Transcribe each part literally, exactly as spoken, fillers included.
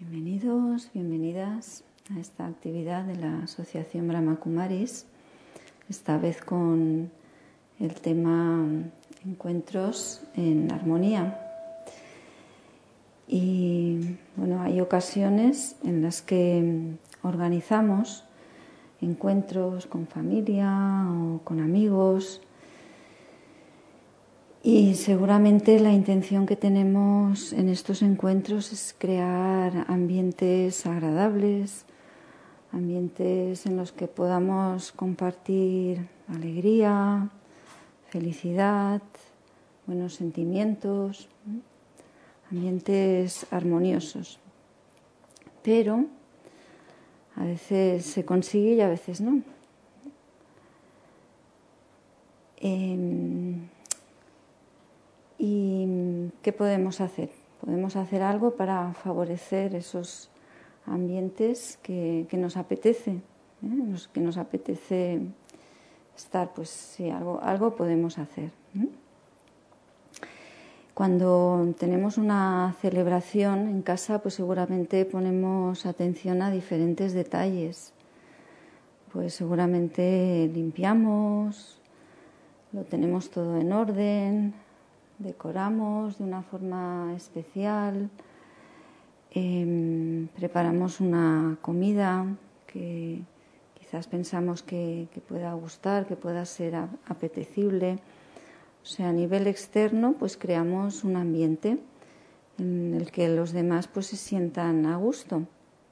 Bienvenidos, bienvenidas a esta actividad de la Asociación Brahma Kumaris, esta vez con el tema encuentros en armonía. Y bueno, hay ocasiones en las que organizamos encuentros con familia o con amigos. Y seguramente la intención que tenemos en estos encuentros es crear ambientes agradables, ambientes en los que podamos compartir alegría, felicidad, buenos sentimientos, ambientes armoniosos. Pero a veces se consigue y a veces no. Eh, ¿Y qué podemos hacer? Podemos hacer algo para favorecer esos ambientes que, que nos apetece, ¿eh? Los que nos apetece estar, pues sí, algo, algo podemos hacer, ¿eh? Cuando tenemos una celebración en casa, pues seguramente ponemos atención a diferentes detalles. Pues seguramente limpiamos, lo tenemos todo en orden, decoramos de una forma especial, eh, preparamos una comida que quizás pensamos que, que pueda gustar, que pueda ser a, apetecible. O sea, a nivel externo, pues creamos un ambiente en el que los demás pues se sientan a gusto.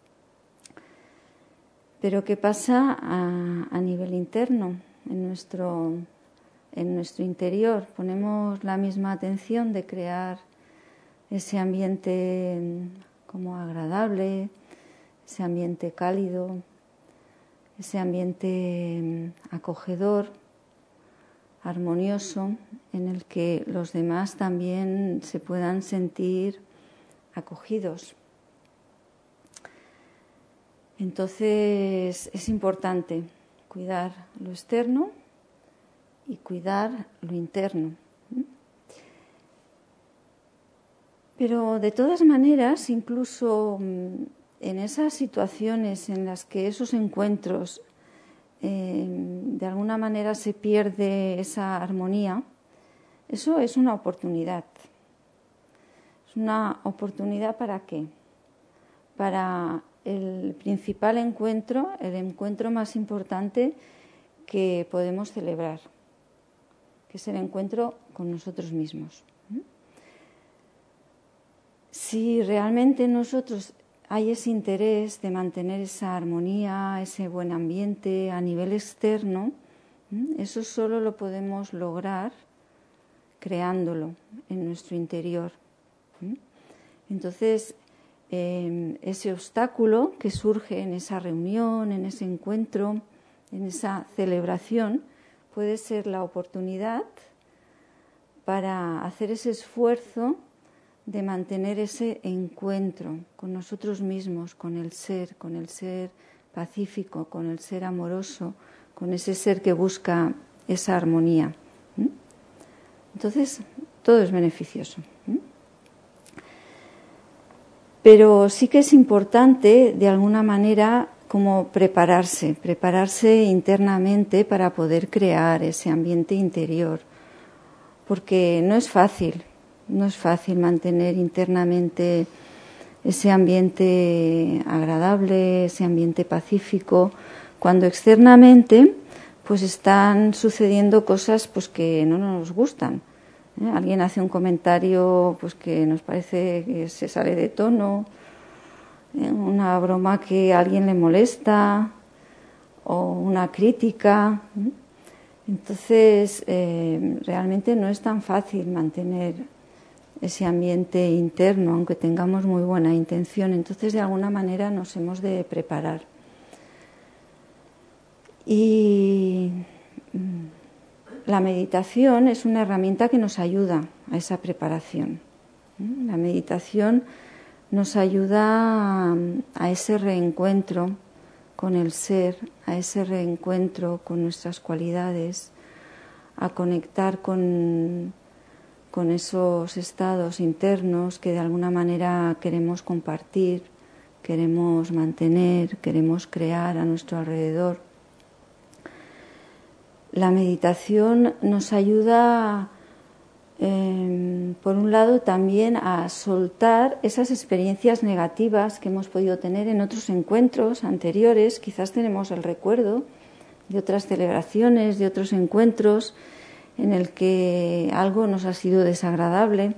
Pero ¿qué pasa a, a nivel interno, en nuestro En nuestro interior? Ponemos la misma atención de crear ese ambiente como agradable, ese ambiente cálido, ese ambiente acogedor, armonioso, en el que los demás también se puedan sentir acogidos. Entonces es importante cuidar lo externo y cuidar lo interno. Pero de todas maneras, incluso en esas situaciones en las que esos encuentros eh, de alguna manera se pierde esa armonía, eso es una oportunidad. Es una oportunidad ¿para qué? Para el principal encuentro, el encuentro más importante que podemos celebrar, que es el encuentro con nosotros mismos. Si realmente en nosotros hay ese interés de mantener esa armonía, ese buen ambiente a nivel externo, eso solo lo podemos lograr creándolo en nuestro interior. Entonces, eh, ese obstáculo que surge en esa reunión, en ese encuentro, en esa celebración, puede ser la oportunidad para hacer ese esfuerzo de mantener ese encuentro con nosotros mismos, con el ser, con el ser pacífico, con el ser amoroso, con ese ser que busca esa armonía. Entonces, todo es beneficioso. Pero sí que es importante, de alguna manera, como prepararse, prepararse internamente para poder crear ese ambiente interior, porque no es fácil, no es fácil mantener internamente ese ambiente agradable, ese ambiente pacífico, cuando externamente pues están sucediendo cosas pues que no nos gustan. ¿Eh? Alguien hace un comentario pues que nos parece que se sale de tono, una broma que a alguien le molesta o una crítica. Entonces, eh, realmente no es tan fácil mantener ese ambiente interno, aunque tengamos muy buena intención. Entonces, de alguna manera nos hemos de preparar. Y la meditación es una herramienta que nos ayuda a esa preparación. La meditación nos ayuda a ese reencuentro con el ser, a ese reencuentro con nuestras cualidades, a conectar con, con esos estados internos que de alguna manera queremos compartir queremos mantener, queremos crear a nuestro alrededor. La meditación nos ayuda, eh, por un lado, también a soltar esas experiencias negativas que hemos podido tener en otros encuentros anteriores. Quizás tenemos el recuerdo de otras celebraciones, de otros encuentros en el que algo nos ha sido desagradable.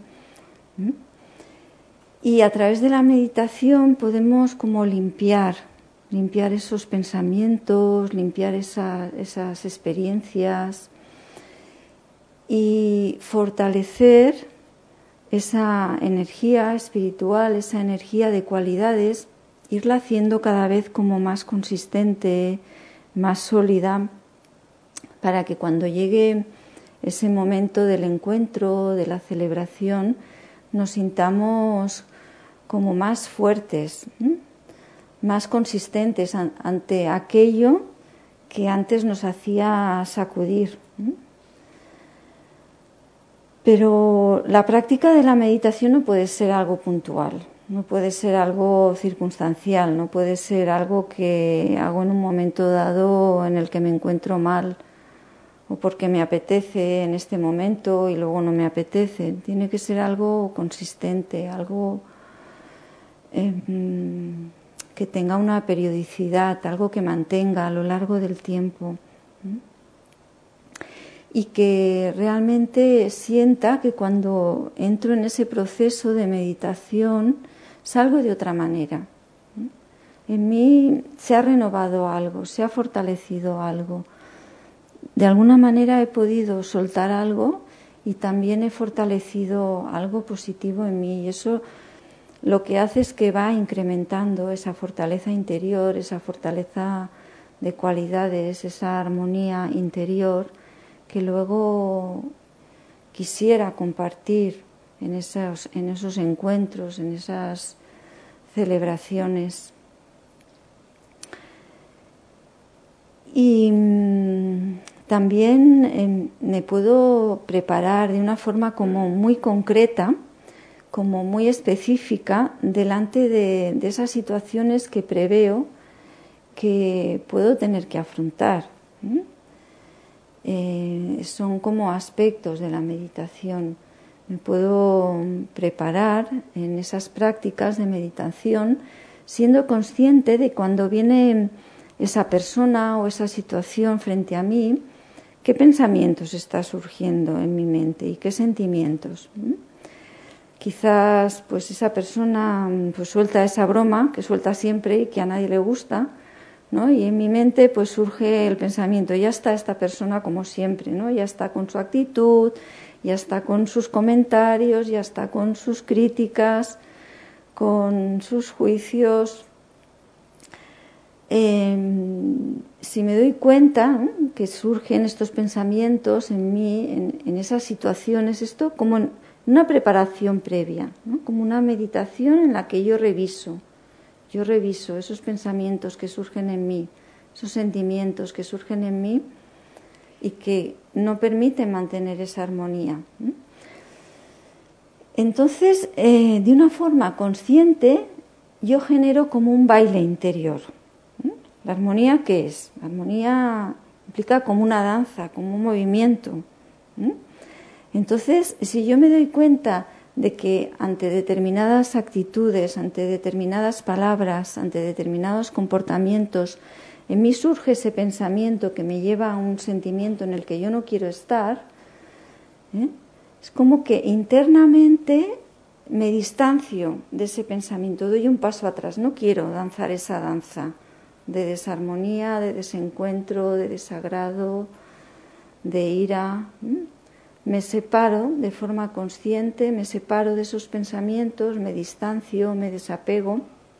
Y a través de la meditación podemos como limpiar, limpiar esos pensamientos, limpiar esa, esas experiencias y fortalecer esa energía espiritual, esa energía de cualidades, irla haciendo cada vez como más consistente, más sólida, para que cuando llegue ese momento del encuentro, de la celebración, nos sintamos como más fuertes, ¿eh? más consistentes an- ante aquello que antes nos hacía sacudir. ¿eh? Pero la práctica de la meditación no puede ser algo puntual, no puede ser algo circunstancial, no puede ser algo que hago en un momento dado en el que me encuentro mal o porque me apetece en este momento y luego no me apetece. Tiene que ser algo consistente, algo eh, que tenga una periodicidad, algo que mantenga a lo largo del tiempo. ¿eh? Y que realmente sienta que cuando entro en ese proceso de meditación salgo de otra manera. En mí se ha renovado algo, se ha fortalecido algo. De alguna manera he podido soltar algo y también he fortalecido algo positivo en mí. Y eso lo que hace es que va incrementando esa fortaleza interior, esa fortaleza de cualidades, esa armonía interior, que luego quisiera compartir en esos, en esos encuentros, en esas celebraciones. Y mmm, también eh, me puedo preparar de una forma como muy concreta, como muy específica, delante de, de esas situaciones que preveo que puedo tener que afrontar. ¿eh? Eh, son como aspectos de la meditación. Me puedo preparar en esas prácticas de meditación siendo consciente de cuando viene esa persona o esa situación frente a mí, qué pensamientos está surgiendo en mi mente y qué sentimientos. ¿eh? Quizás pues esa persona pues suelta esa broma que suelta siempre y que a nadie le gusta, ¿no? Y en mi mente pues surge el pensamiento, ya está esta persona como siempre, ¿no? Ya está con su actitud, ya está con sus comentarios, ya está con sus críticas, con sus juicios. Eh, si me doy cuenta, ¿no?, que surgen estos pensamientos en mí, en, en esas situaciones, esto como en una preparación previa, ¿no? Como una meditación en la que yo reviso. Yo reviso esos pensamientos que surgen en mí, esos sentimientos que surgen en mí y que no permiten mantener esa armonía. Entonces, eh, de una forma consciente, yo genero como un baile interior. ¿La armonía qué es? La armonía implica como una danza, como un movimiento. Entonces, si yo me doy cuenta de que ante determinadas actitudes, ante determinadas palabras, ante determinados comportamientos, en mí surge ese pensamiento que me lleva a un sentimiento en el que yo no quiero estar, ¿eh? Es como que internamente me distancio de ese pensamiento, doy un paso atrás, no quiero danzar esa danza de desarmonía, de desencuentro, de desagrado, de ira. ¿eh? Me separo de forma consciente, me separo de esos pensamientos, me distancio, me desapego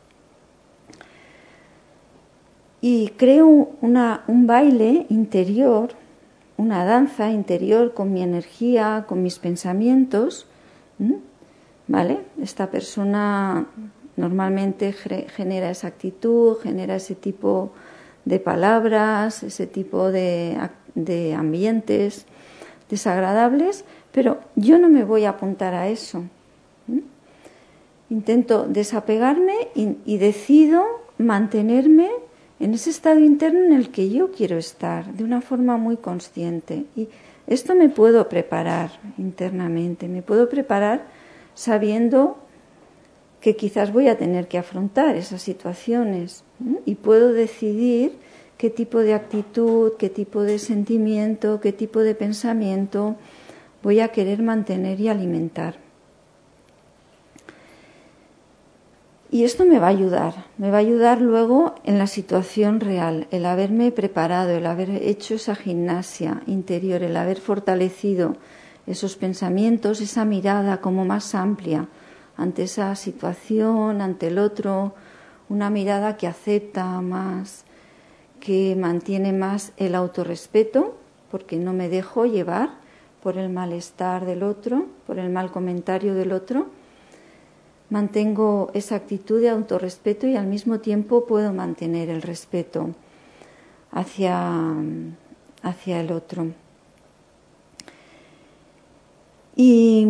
y creo una, un baile interior, una danza interior con mi energía, con mis pensamientos. ¿Vale? Esta persona normalmente genera esa actitud, genera ese tipo de palabras, ese tipo de, de ambientes desagradables, pero yo no me voy a apuntar a eso. ¿eh? intento desapegarme y, y decido mantenerme en ese estado interno en el que yo quiero estar, de una forma muy consciente. Y esto me puedo preparar internamente, me puedo preparar sabiendo que quizás voy a tener que afrontar esas situaciones, ¿no? Y puedo decidir qué tipo de actitud, qué tipo de sentimiento, qué tipo de pensamiento voy a querer mantener y alimentar. Y esto me va a ayudar, me va a ayudar luego en la situación real, el haberme preparado, el haber hecho esa gimnasia interior, el haber fortalecido esos pensamientos, esa mirada como más amplia ante esa situación, ante el otro, una mirada que acepta más, que mantiene más el autorrespeto, porque no me dejo llevar por el malestar del otro, por el mal comentario del otro. Mantengo esa actitud de autorrespeto y al mismo tiempo puedo mantener el respeto hacia, hacia el otro. Y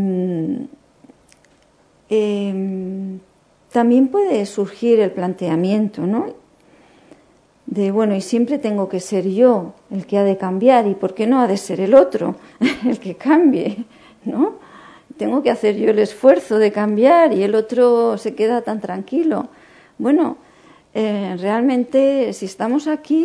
eh, también puede surgir el planteamiento, ¿no? De, bueno, y siempre tengo que ser yo el que ha de cambiar, ¿y por qué no ha de ser el otro el que cambie, ¿no? Tengo que hacer yo el esfuerzo de cambiar y el otro se queda tan tranquilo. Bueno, eh, realmente si estamos aquí,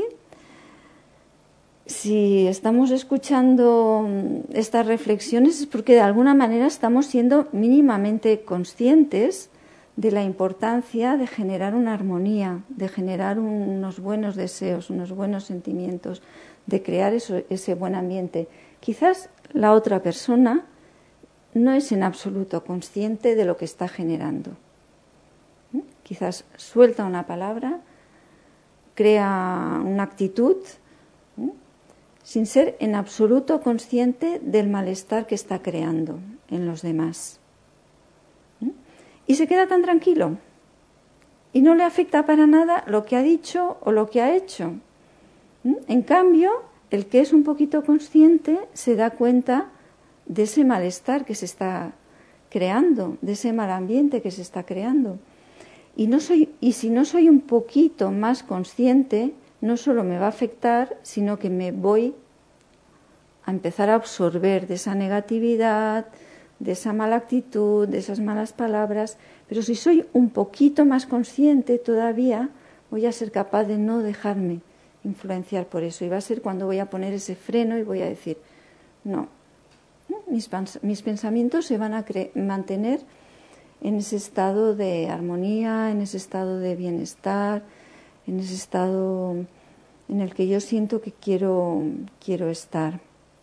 si estamos escuchando estas reflexiones es porque de alguna manera estamos siendo mínimamente conscientes de la importancia de generar una armonía, de generar unos buenos deseos, unos buenos sentimientos, de crear eso, ese buen ambiente. Quizás la otra persona no es en absoluto consciente de lo que está generando. ¿Eh? Quizás suelta una palabra, crea una actitud, ¿eh? sin ser en absoluto consciente del malestar que está creando en los demás. ¿Eh? Y se queda tan tranquilo y no le afecta para nada lo que ha dicho o lo que ha hecho. ¿Eh? En cambio, el que es un poquito consciente se da cuenta de ese malestar que se está creando, de ese mal ambiente que se está creando. Y, no soy, y si no soy un poquito más consciente, no solo me va a afectar, sino que me voy a empezar a absorber de esa negatividad, de esa mala actitud, de esas malas palabras. Pero si soy un poquito más consciente todavía, voy a ser capaz de no dejarme influenciar por eso. Y va a ser cuando voy a poner ese freno y voy a decir, no, Mis, mis pensamientos se van a mantener en ese estado de armonía, en ese estado de bienestar, en ese estado en el que yo siento que quiero, quiero estar.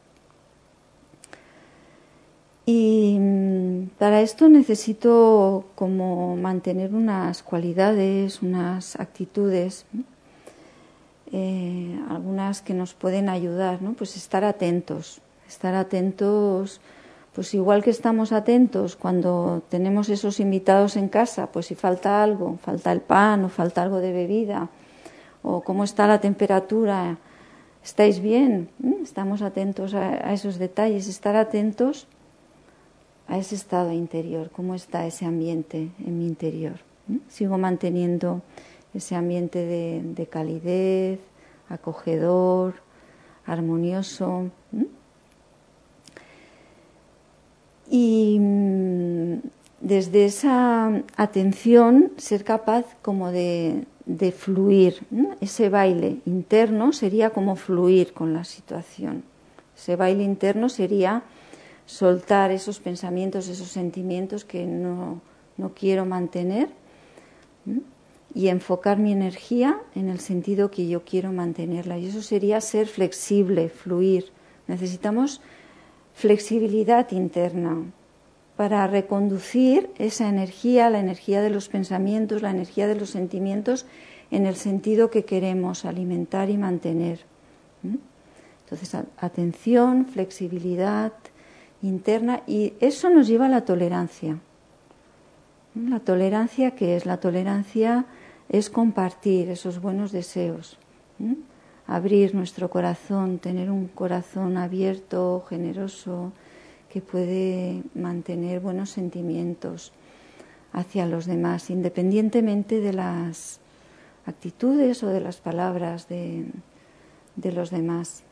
Y para esto necesito como mantener unas cualidades, unas actitudes, eh, algunas que nos pueden ayudar, ¿no? Pues estar atentos. Estar atentos, pues igual que estamos atentos cuando tenemos esos invitados en casa, pues si falta algo, falta el pan o falta algo de bebida, o cómo está la temperatura, ¿estáis bien? Estamos atentos a, a esos detalles, estar atentos a ese estado interior, cómo está ese ambiente en mi interior. Sigo manteniendo ese ambiente de, de calidez, acogedor, armonioso. Y desde esa atención ser capaz como de, de fluir, ¿no? Ese baile interno sería como fluir con la situación. Ese baile interno sería soltar esos pensamientos, esos sentimientos que no, no quiero mantener, ¿no? Y enfocar mi energía en el sentido que yo quiero mantenerla. Y eso sería ser flexible, fluir. Necesitamos flexibilidad interna para reconducir esa energía, la energía de los pensamientos, la energía de los sentimientos en el sentido que queremos alimentar y mantener. Entonces, atención, flexibilidad interna, y eso nos lleva a la tolerancia. La tolerancia, ¿qué es? La tolerancia es compartir esos buenos deseos, ¿eh? Abrir nuestro corazón, tener un corazón abierto, generoso, que puede mantener buenos sentimientos, hacia los demás, independientemente de las actitudes o de las palabras de, de los demás.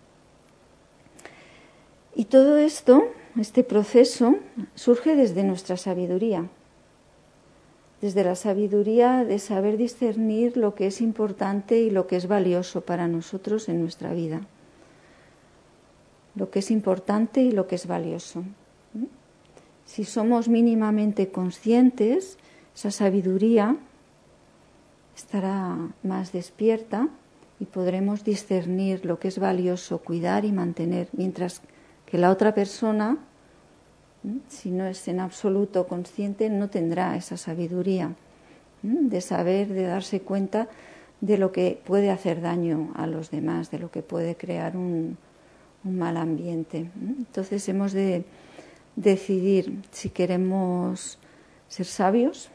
Y todo esto, este proceso, surge desde nuestra sabiduría, desde la sabiduría de saber discernir lo que es importante y lo que es valioso para nosotros en nuestra vida, lo que es importante y lo que es valioso. Si somos mínimamente conscientes, esa sabiduría estará más despierta y podremos discernir lo que es valioso cuidar y mantener, mientras que la otra persona, si no es en absoluto consciente, no tendrá esa sabiduría de saber, de darse cuenta de lo que puede hacer daño a los demás, de lo que puede crear un, un mal ambiente. Entonces hemos de decidir si queremos ser sabios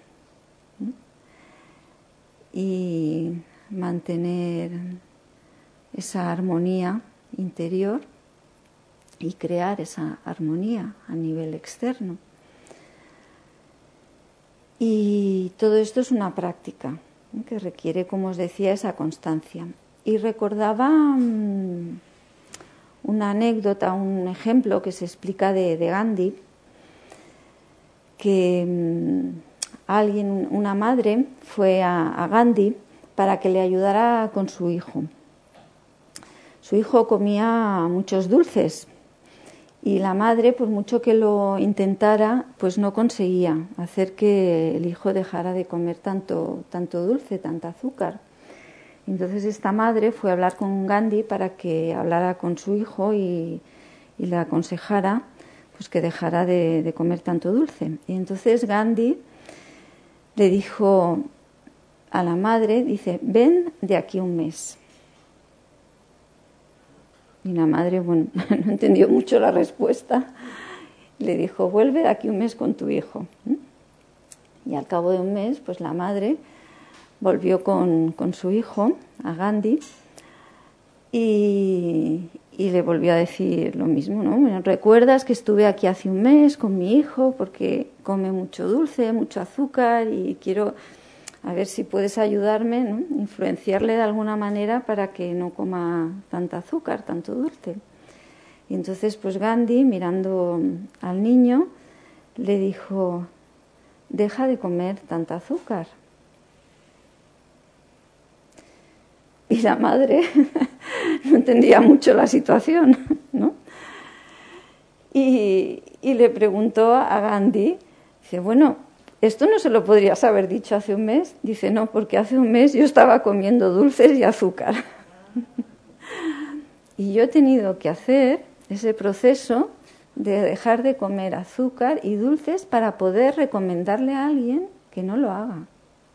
y mantener esa armonía interior y crear esa armonía a nivel externo. Y todo esto es una práctica, ¿eh? que requiere, como os decía, esa constancia. Y recordaba um, una anécdota, un ejemplo que se explica de, de Gandhi, que um, alguien, una madre, fue a, a Gandhi para que le ayudara con su hijo. Su hijo comía muchos dulces y la madre, por mucho que lo intentara, pues no conseguía hacer que el hijo dejara de comer tanto, tanto dulce, tanta azúcar. Entonces esta madre fue a hablar con Gandhi para que hablara con su hijo y, y le aconsejara pues que dejara de, de comer tanto dulce. Y entonces Gandhi le dijo a la madre, dice, ven de aquí un mes. Y la madre, bueno, no entendió mucho la respuesta. Le dijo, vuelve de aquí un mes con tu hijo. Y al cabo de un mes, pues la madre volvió con, con su hijo, a Gandhi, y, y le volvió a decir lo mismo, ¿no? Bueno, ¿recuerdas que estuve aquí hace un mes con mi hijo porque come mucho dulce, mucho azúcar y quiero a ver si puedes ayudarme, ¿no? Influenciarle de alguna manera para que no coma tanta azúcar, tanto dulce? Y entonces pues Gandhi, mirando al niño, le dijo, deja de comer tanta azúcar. Y la madre no entendía mucho la situación, ¿no? Y, y le preguntó a Gandhi, dice, bueno, ¿esto no se lo podrías haber dicho hace un mes? Dice, no, porque hace un mes yo estaba comiendo dulces y azúcar. Y yo he tenido que hacer ese proceso de dejar de comer azúcar y dulces para poder recomendarle a alguien que no lo haga.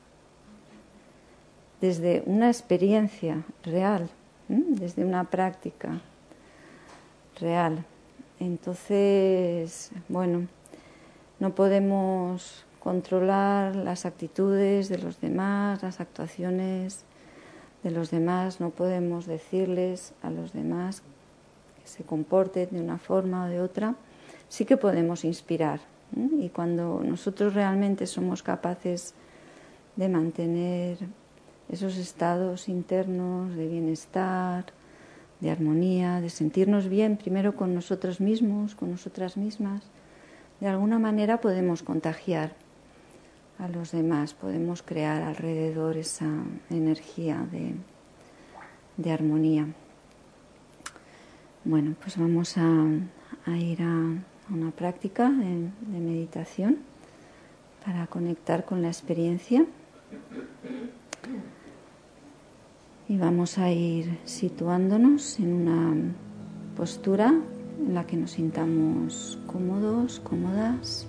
Desde una experiencia real, ¿eh? Desde una práctica real. Entonces, bueno, no podemos controlar las actitudes de los demás, las actuaciones de los demás, no podemos decirles a los demás que se comporten de una forma o de otra. Sí que podemos inspirar, ¿eh? Y cuando nosotros realmente somos capaces de mantener esos estados internos de bienestar, de armonía, de sentirnos bien primero con nosotros mismos, con nosotras mismas, de alguna manera podemos contagiar a los demás, podemos crear alrededor esa energía de, de armonía. Bueno, pues vamos a, a ir a una práctica de, de meditación para conectar con la experiencia. Y vamos a ir situándonos en una postura en la que nos sintamos cómodos, cómodas.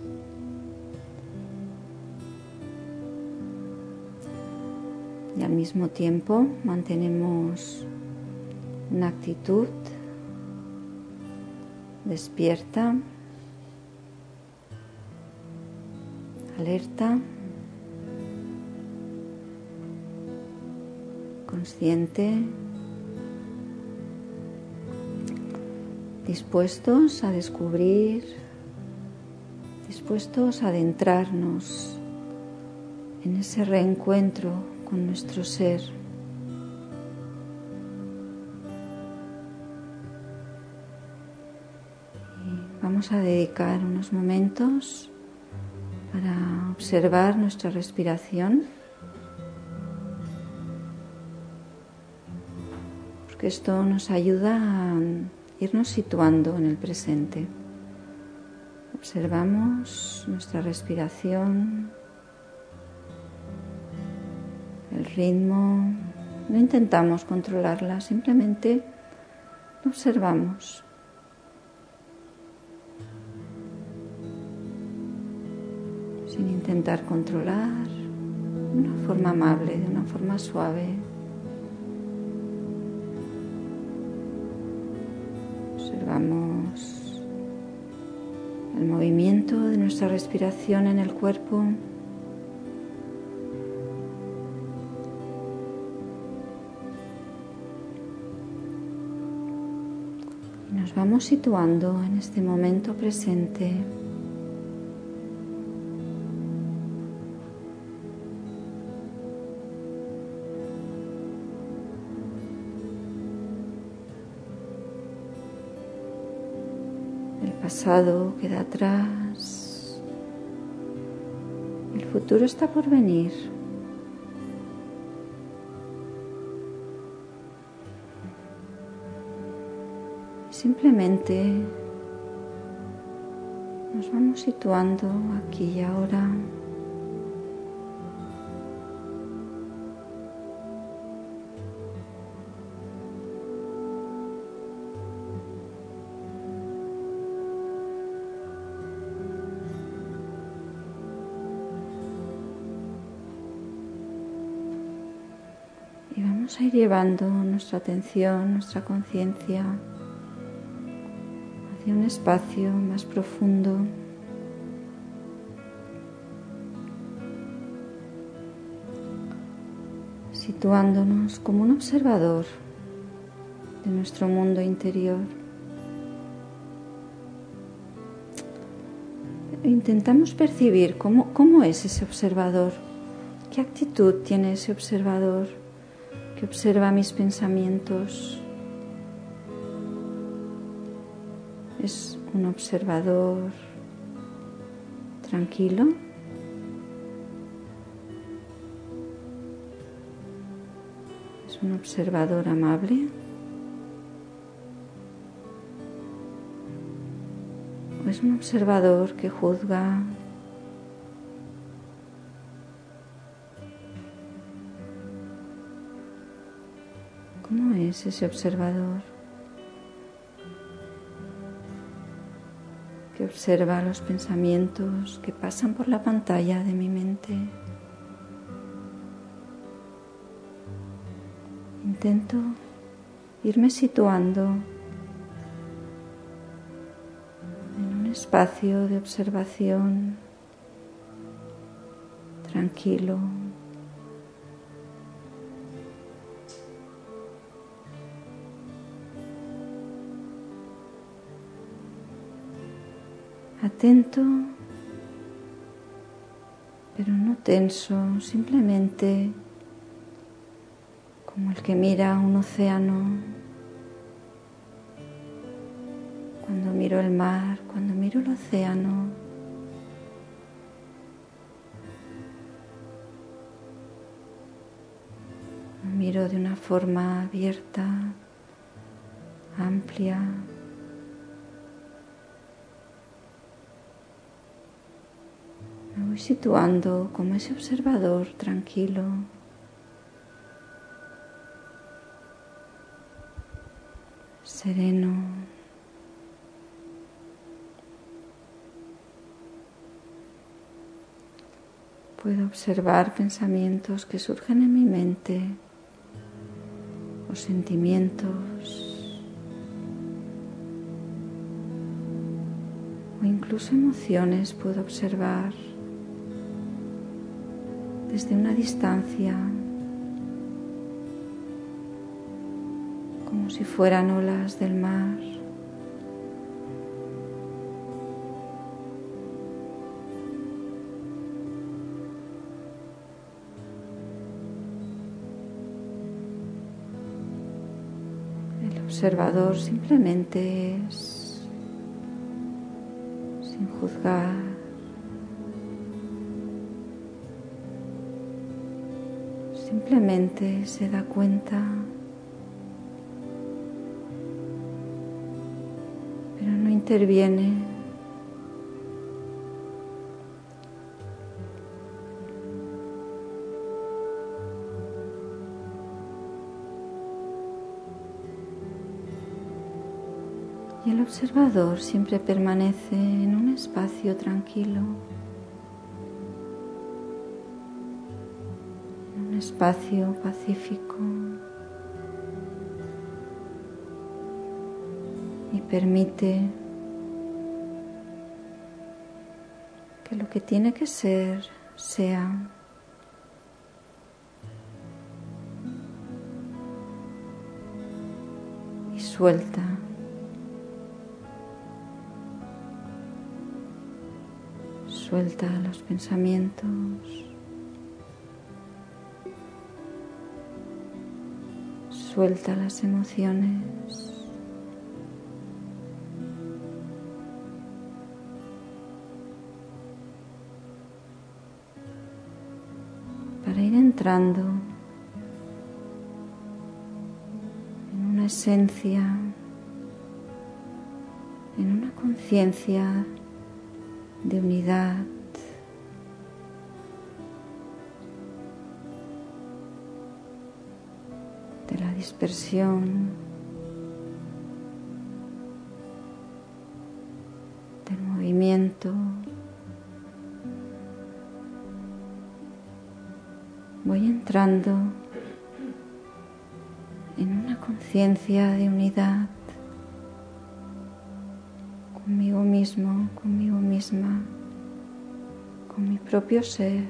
Y al mismo tiempo mantenemos una actitud despierta, alerta, consciente, dispuestos a descubrir, dispuestos a adentrarnos en ese reencuentro con nuestro ser. Y vamos a dedicar unos momentos para observar nuestra respiración, porque esto nos ayuda a irnos situando en el presente. Observamos nuestra respiración, el ritmo, no intentamos controlarla, simplemente observamos. Sin intentar controlar, de una forma amable, de una forma suave. Observamos el movimiento de nuestra respiración en el cuerpo. Y nos vamos situando en este momento presente. El pasado queda atrás, el futuro está por venir. Simplemente nos vamos situando aquí y ahora. Y vamos a ir llevando nuestra atención, nuestra conciencia hacia un espacio más profundo. Situándonos como un observador de nuestro mundo interior. Intentamos percibir cómo, cómo es ese observador, qué actitud tiene ese observador que observa mis pensamientos. Es un observador tranquilo, es un observador amable, o es un observador que juzga. ¿Cómo es ese observador que observa los pensamientos que pasan por la pantalla de mi mente? Intento irme situando en un espacio de observación tranquilo. Atento, pero no tenso, simplemente como el que mira un océano. Cuando miro el mar, cuando miro el océano, lo miro de una forma abierta, amplia. Me voy situando como ese observador tranquilo. Sereno. Puedo observar pensamientos que surgen en mi mente o sentimientos o incluso emociones puedo observar desde una distancia, como si fueran olas del mar. observador simplemente es, sin juzgar, simplemente se da cuenta, pero no interviene. Y el observador siempre permanece en un espacio tranquilo, en un espacio pacífico, y permite que lo que tiene que ser sea. Y suelta. Suelta los pensamientos, suelta las emociones, para ir entrando en una esencia, en una conciencia de unidad, de la dispersión, del movimiento. Voy entrando en una conciencia de unidad conmigo mismo, conmigo misma, con mi propio ser.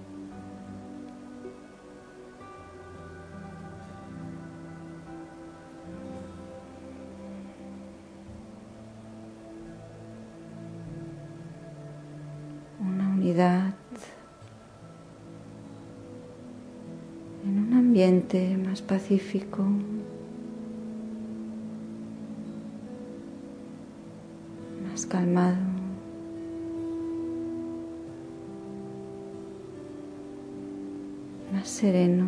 Una unidad en un ambiente más pacífico. Más calmado, más sereno.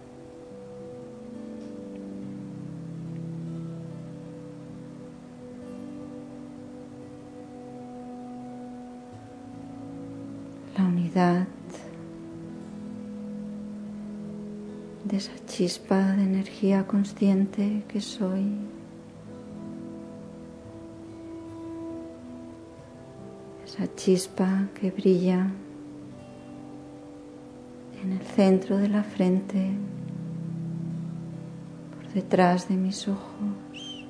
La unidad de esa chispa de energía consciente que soy. Esa chispa que brilla en el centro de la frente, por detrás de mis ojos.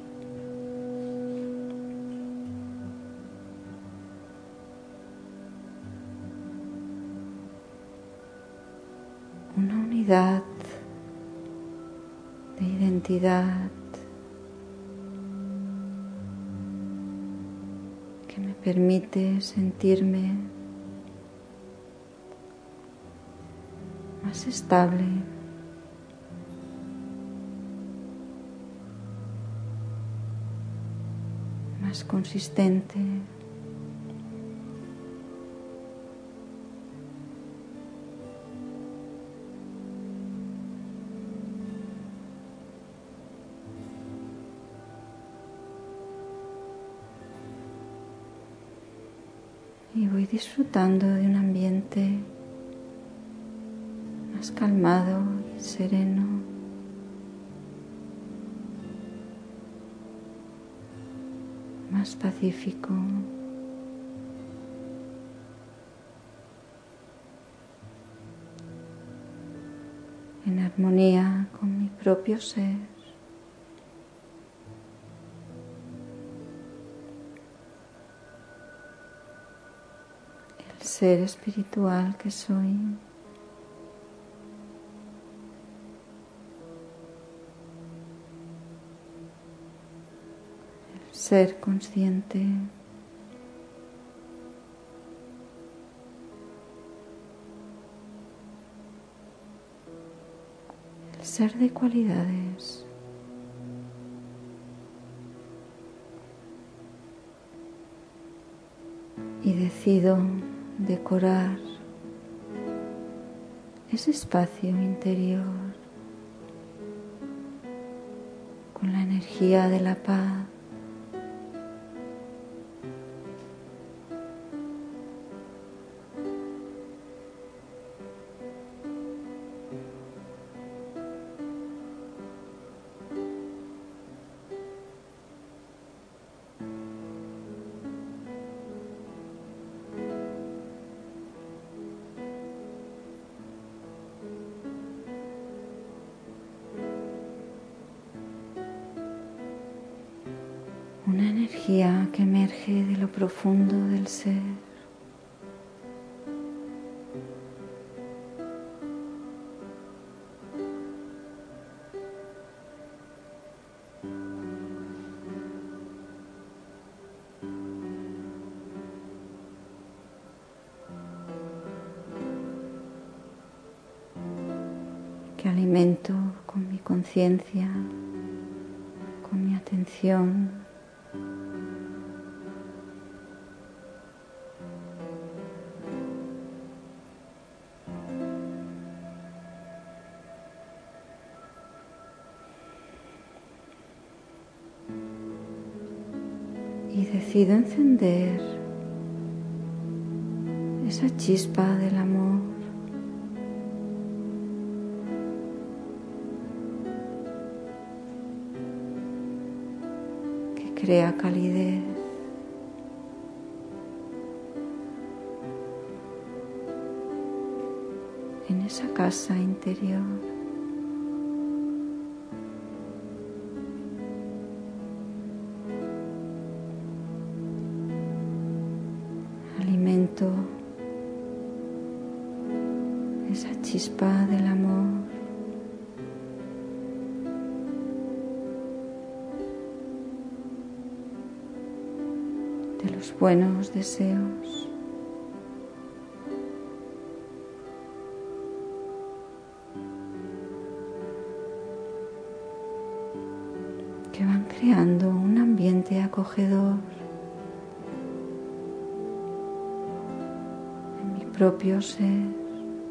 Una unidad de identidad que me permite sentirme más estable, más consistente. Y voy disfrutando de un ambiente más calmado y sereno. Más pacífico. En armonía con mi propio ser. El ser espiritual que soy. El ser consciente. El ser de cualidades. Y decido decorar ese espacio interior con la energía de la paz. Una energía que emerge de lo profundo del ser. Que alimento con mi conciencia, con mi atención. Y decido encender esa chispa del amor que crea calidez. En esa casa interior. Alimento esa chispa del amor de los buenos deseos. Que van creando un ambiente acogedor en mi propio ser.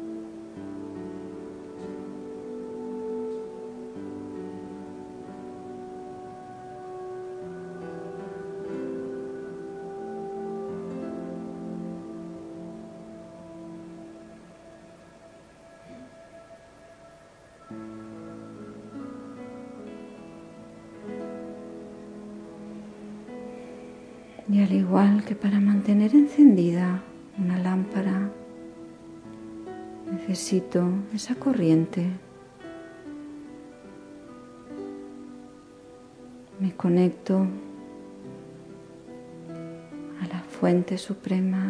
Y al igual que para mantener encendida una lámpara, necesito esa corriente. Me conecto a la fuente suprema,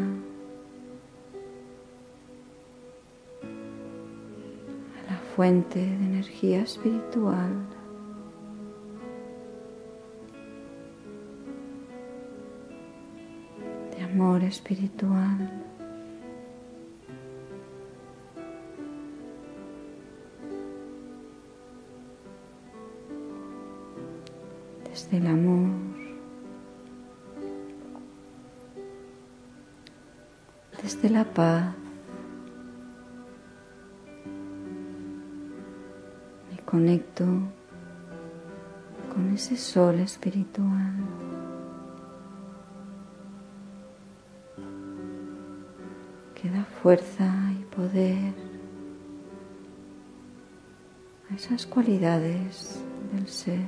a la fuente de energía espiritual. Amor espiritual. Desde el amor, desde la paz, me conecto con ese sol espiritual. Que da fuerza y poder a esas cualidades del ser.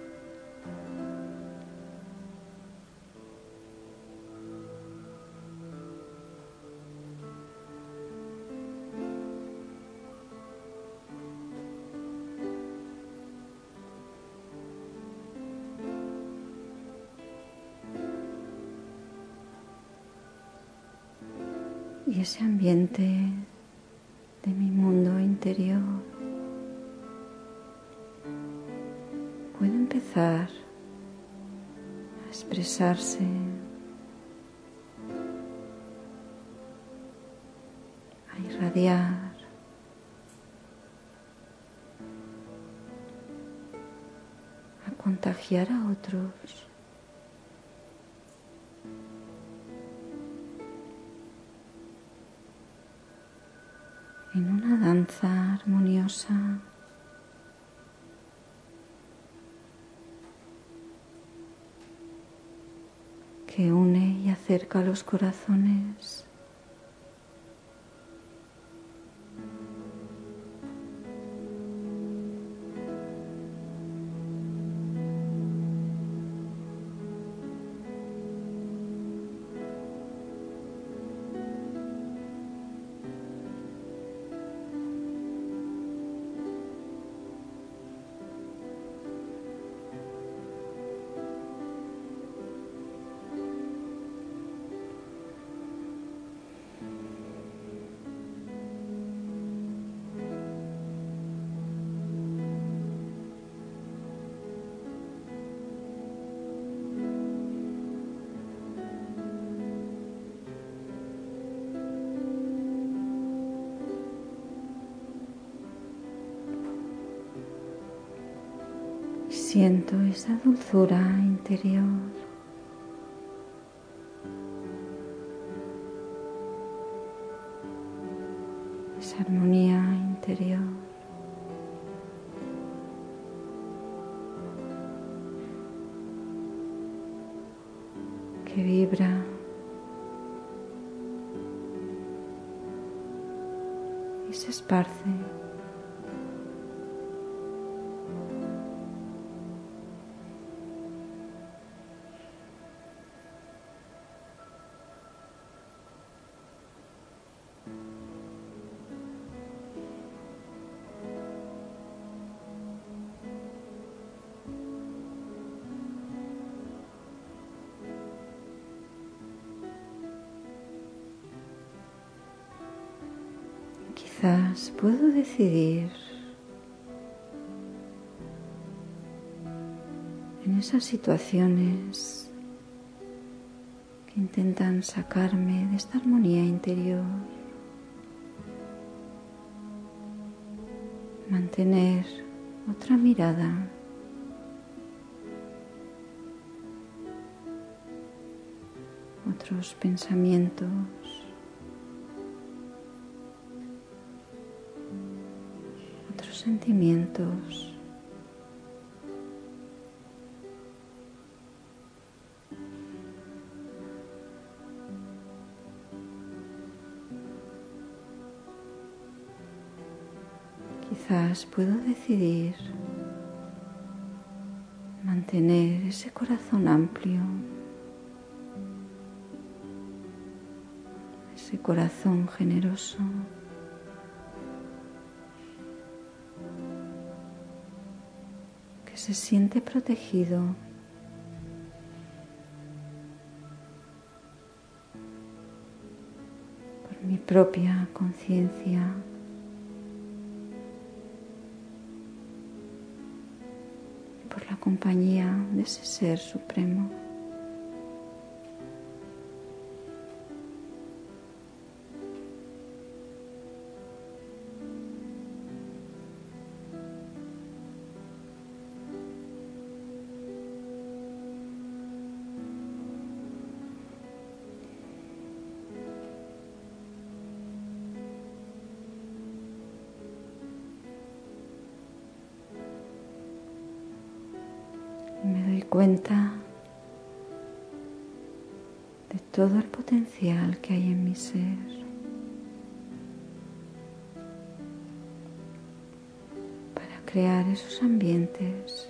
Y ese ambiente de mi mundo interior puede empezar a expresarse, a irradiar, a contagiar a otros. en una danza armoniosa que une y acerca los corazones. Siento esa dulzura interior, esa armonía interior que vibra y se esparce. Quizás puedo decidir en esas situaciones que intentan sacarme de esta armonía interior, mantener otra mirada, otros pensamientos, otros sentimientos. Quizás puedo decidir mantener ese corazón amplio, ese corazón generoso, que se siente protegido por mi propia conciencia. Por la compañía de ese Ser Supremo. Me doy cuenta de todo el potencial que hay en mi ser para crear esos ambientes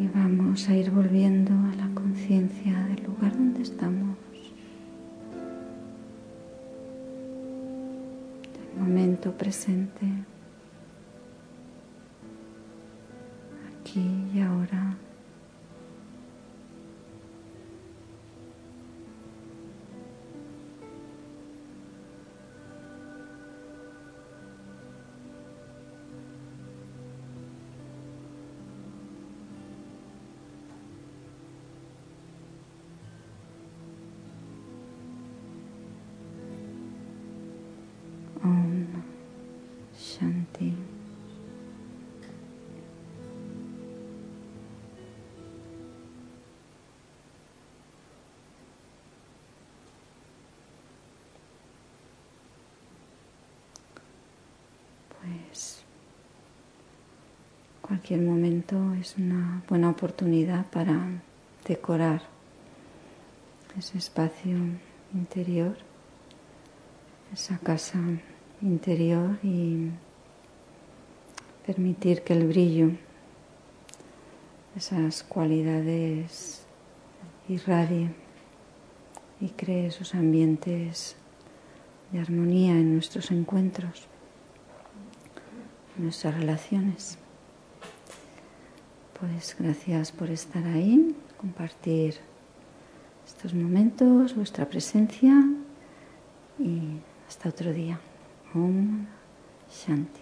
vamos a ir volviendo a la conciencia del lugar donde estamos, del momento presente, aquí y ahora. Om Shanti. Pues cualquier momento es una buena oportunidad para decorar ese espacio interior, esa casa interior, y permitir que el brillo, esas cualidades, irradie y cree esos ambientes de armonía en nuestros encuentros, en nuestras relaciones. Pues gracias por estar ahí, compartir estos momentos, vuestra presencia, y hasta otro día. Om Shanti.